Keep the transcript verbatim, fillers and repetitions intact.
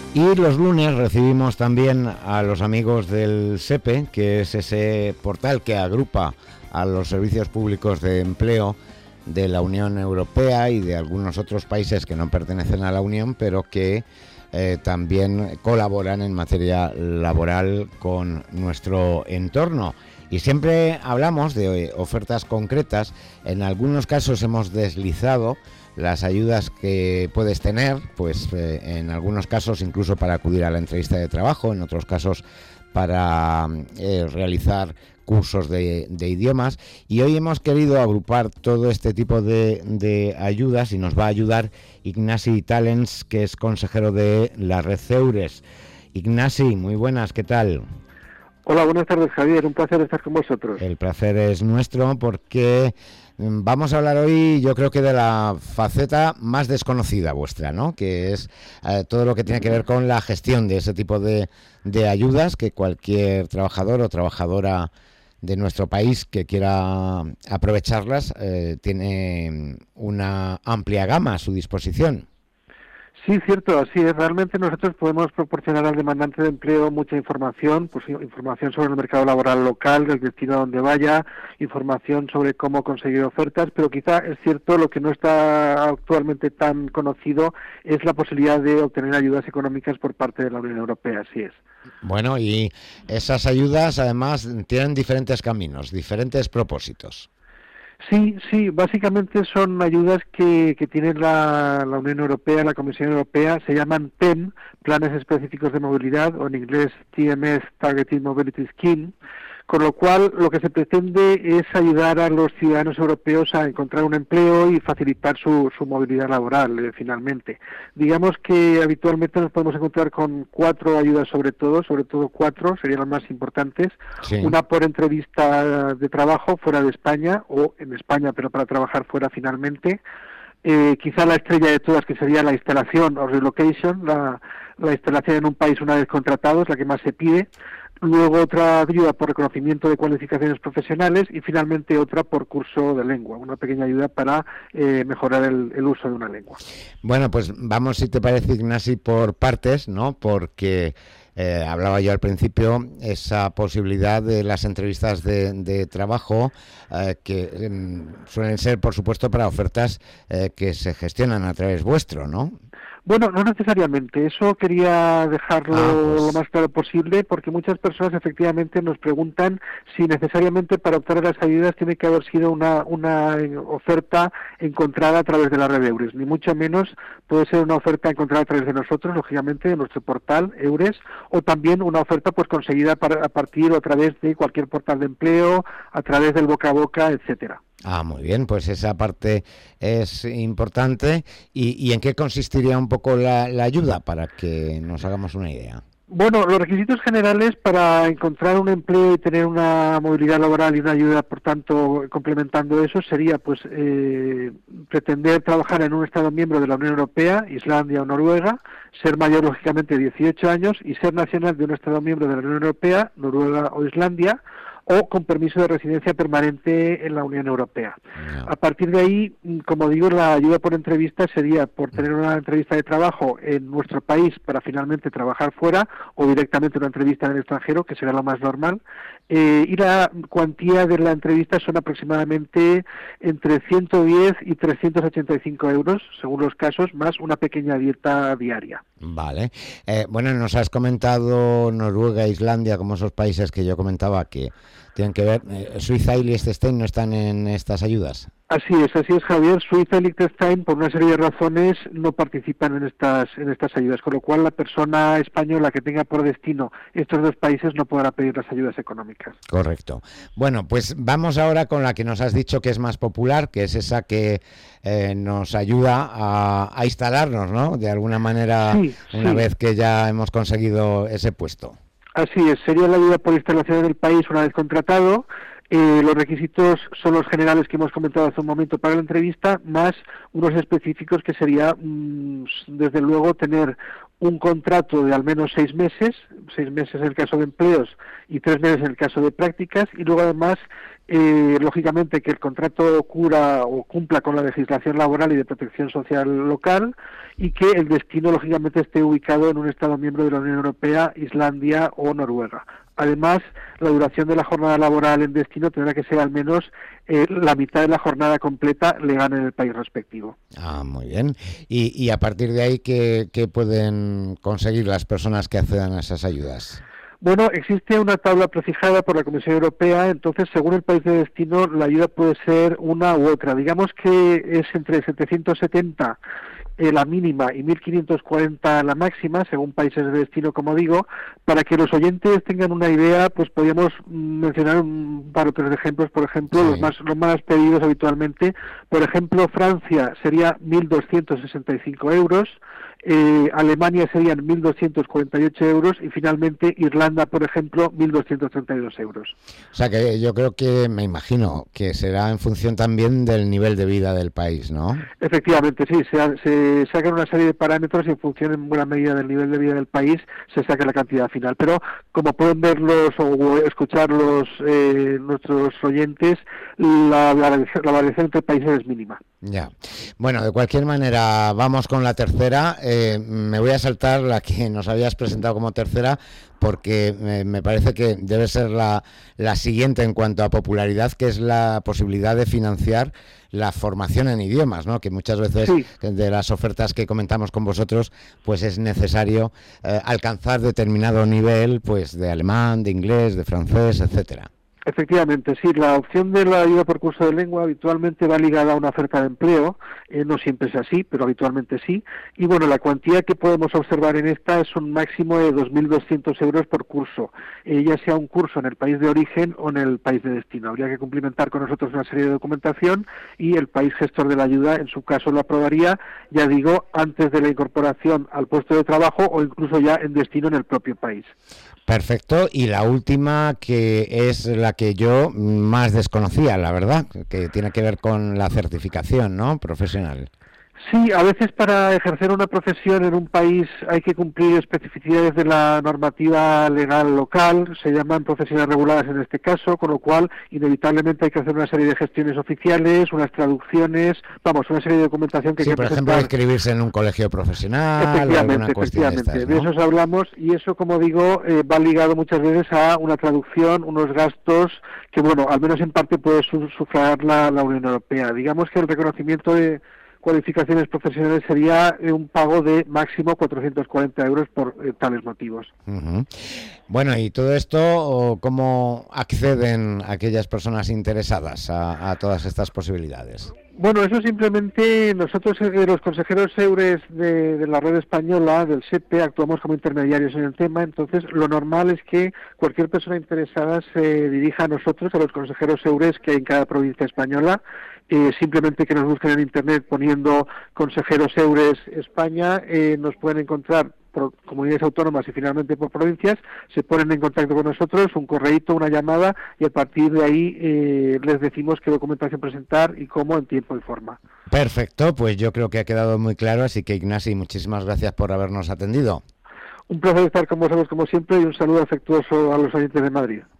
Y los lunes recibimos también a los amigos del SEPE, que es ese portal que agrupa a los servicios públicos de empleo de la Unión Europea y de algunos otros países que no pertenecen a la Unión, pero que eh, también colaboran en materia laboral con nuestro entorno. Y siempre hablamos de ofertas concretas. En algunos casos hemos deslizado las ayudas que puedes tener, pues eh, en algunos casos incluso para acudir a la entrevista de trabajo, en otros casos para eh, realizar cursos de, de idiomas, y hoy hemos querido agrupar todo este tipo de, de ayudas y nos va a ayudar Ignasi Talens, que es consejero de la red Ceures. Ignasi, muy buenas, ¿qué tal? Hola, buenas tardes, Javier, un placer estar con vosotros. El placer es nuestro porque vamos a hablar hoy, yo creo que de la faceta más desconocida vuestra, ¿no? Que es eh, todo lo que tiene que ver con la gestión de ese tipo de, de ayudas que cualquier trabajador o trabajadora de nuestro país que quiera aprovecharlas eh, tiene una amplia gama a su disposición. Sí, cierto, así es. Realmente nosotros podemos proporcionar al demandante de empleo mucha información, pues información sobre el mercado laboral local, del destino a donde vaya, información sobre cómo conseguir ofertas, pero quizá es cierto lo que no está actualmente tan conocido es la posibilidad de obtener ayudas económicas por parte de la Unión Europea, así es. Bueno, y esas ayudas además tienen diferentes caminos, diferentes propósitos. Sí, sí, básicamente son ayudas que, que tiene la, la Unión Europea, la Comisión Europea, se llaman P E M, Planes Específicos de Movilidad, o en inglés T M S, Targeted Mobility Scheme, con lo cual lo que se pretende es ayudar a los ciudadanos europeos a encontrar un empleo y facilitar su, su movilidad laboral, eh, finalmente. Digamos que habitualmente nos podemos encontrar con cuatro ayudas sobre todo, sobre todo cuatro, serían las más importantes. Sí. Una por entrevista de trabajo fuera de España, o en España pero para trabajar fuera finalmente. Eh, quizá la estrella de todas, que sería la instalación o relocation, la, la instalación en un país una vez contratado, es la que más se pide. Luego otra ayuda por reconocimiento de cualificaciones profesionales y finalmente otra por curso de lengua, una pequeña ayuda para eh, mejorar el, el uso de una lengua. Bueno, pues vamos, si te parece, Ignasi, por partes, ¿no? Porque eh, hablaba yo al principio esa posibilidad de las entrevistas de, de trabajo eh, que eh, suelen ser, por supuesto, para ofertas eh, que se gestionan a través vuestro, ¿no? Bueno, no necesariamente. Eso quería dejarlo ah, pues... lo más claro posible, porque muchas personas efectivamente nos preguntan si necesariamente para optar a las ayudas tiene que haber sido una, una oferta encontrada a través de la red Eures. Ni mucho menos puede ser una oferta encontrada a través de nosotros, lógicamente, de nuestro portal Eures, o también una oferta pues conseguida para, a partir o a través de cualquier portal de empleo, a través del boca a boca, etcétera. Ah, muy bien, pues esa parte es importante. ¿Y, y en qué consistiría un poco la, la ayuda para que nos hagamos una idea? Bueno, los requisitos generales para encontrar un empleo y tener una movilidad laboral y una ayuda, por tanto, complementando eso, sería pues eh, pretender trabajar en un Estado miembro de la Unión Europea, Islandia o Noruega, ser mayor, lógicamente, de dieciocho años y ser nacional de un Estado miembro de la Unión Europea, Noruega o Islandia, o con permiso de residencia permanente en la Unión Europea. No. A partir de ahí, como digo, la ayuda por entrevista sería por tener una entrevista de trabajo en nuestro país para finalmente trabajar fuera, o directamente una entrevista en el extranjero, que será lo más normal. Eh, y la cuantía de la entrevista son aproximadamente entre ciento diez y trescientos ochenta y cinco euros, según los casos, más una pequeña dieta diaria. Vale. Eh, bueno, nos has comentado Noruega, Islandia, como esos países que yo comentaba que tienen que ver. Eh, Suiza y Liechtenstein no están en estas ayudas. Así es, así es, Javier. Suiza y Liechtenstein, por una serie de razones, no participan en estas en estas ayudas, con lo cual la persona española que tenga por destino estos dos países no podrá pedir las ayudas económicas. Correcto. Bueno, pues vamos ahora con la que nos has dicho que es más popular, que es esa que eh, nos ayuda a, a instalarnos, ¿no? De alguna manera, sí, una sí. vez que ya hemos conseguido ese puesto. Así es, sería la ayuda por instalación en el país una vez contratado. Eh, los requisitos son los generales que hemos comentado hace un momento para la entrevista, más unos específicos que sería, mmm, desde luego, tener un contrato de al menos seis meses, seis meses en el caso de empleos y tres meses en el caso de prácticas, y luego además eh, lógicamente que el contrato cura o cumpla con la legislación laboral y de protección social local, y que el destino lógicamente esté ubicado en un Estado miembro de la Unión Europea, Islandia o Noruega. Además, la duración de la jornada laboral en destino tendrá que ser al menos eh, la mitad de la jornada completa legal en el país respectivo. Ah, muy bien. Y, y a partir de ahí, ¿qué, qué pueden conseguir las personas que accedan a esas ayudas? Bueno, existe una tabla prefijada por la Comisión Europea, entonces según el país de destino la ayuda puede ser una u otra. Digamos que es entre setecientos setenta eh, la mínima y mil quinientos cuarenta la máxima, según países de destino, como digo. Para que los oyentes tengan una idea, pues podríamos mencionar un par o tres ejemplos. Por ejemplo, sí. los más los más pedidos habitualmente, por ejemplo, Francia sería mil doscientos sesenta y cinco euros, Eh, Alemania serían mil doscientos cuarenta y ocho euros y finalmente Irlanda, por ejemplo, mil doscientos treinta y dos euros. O sea que yo creo que, me imagino, que será en función también del nivel de vida del país, ¿no? Efectivamente, sí, se, se sacan una serie de parámetros y en función en buena medida del nivel de vida del país se saca la cantidad final. Pero como pueden verlos o escucharlos eh, nuestros oyentes, la, la, la variación entre países es mínima. Ya. Bueno, de cualquier manera, vamos con la tercera. Eh, me voy a saltar la que nos habías presentado como tercera, porque me, me parece que debe ser la, la siguiente en cuanto a popularidad, que es la posibilidad de financiar la formación en idiomas, ¿no? Que muchas veces sí. de las ofertas que comentamos con vosotros, pues es necesario eh, alcanzar determinado nivel, pues de alemán, de inglés, de francés, etcétera. Efectivamente, sí, la opción de la ayuda por curso de lengua habitualmente va ligada a una oferta de empleo, eh, no siempre es así, pero habitualmente sí, y bueno, la cuantía que podemos observar en esta es un máximo de dos mil doscientos euros por curso, eh, ya sea un curso en el país de origen o en el país de destino. Habría que cumplimentar con nosotros una serie de documentación y el país gestor de la ayuda, en su caso, lo aprobaría, ya digo, antes de la incorporación al puesto de trabajo o incluso ya en destino en el propio país. Perfecto, y la última, que es la que yo más desconocía, la verdad, que tiene que ver con la certificación, ¿no?, profesional. Sí, a veces para ejercer una profesión en un país hay que cumplir especificidades de la normativa legal local, se llaman profesiones reguladas en este caso, con lo cual inevitablemente hay que hacer una serie de gestiones oficiales, unas traducciones, vamos, una serie de documentación que sí, hay que por presentar. ejemplo, inscribirse en un colegio profesional, efectivamente, alguna cuestión efectivamente, de, estas, ¿no? ¿no? De eso hablamos y eso, como digo, eh, va ligado muchas veces a una traducción, unos gastos que, bueno, al menos en parte puede sufragar la, la Unión Europea. Digamos que el reconocimiento de cualificaciones profesionales sería eh, un pago de máximo cuatrocientos cuarenta euros por eh, tales motivos. Uh-huh. Bueno, ¿y todo esto cómo acceden aquellas personas interesadas a, a todas estas posibilidades? Bueno, eso simplemente nosotros, eh, los consejeros EURES de, de la red española, del S E P E, actuamos como intermediarios en el tema, entonces lo normal es que cualquier persona interesada se dirija a nosotros, a los consejeros EURES que hay en cada provincia española, eh, simplemente que nos busquen en internet poniendo consejeros EURES España, eh, nos pueden encontrar por comunidades autónomas y finalmente por provincias, se ponen en contacto con nosotros, un correíto, una llamada, y a partir de ahí eh, les decimos qué documentación presentar y cómo, en tiempo y forma. Perfecto, pues yo creo que ha quedado muy claro, así que Ignasi, muchísimas gracias por habernos atendido. Un placer estar con vosotros como siempre y un saludo afectuoso a los oyentes de Madrid.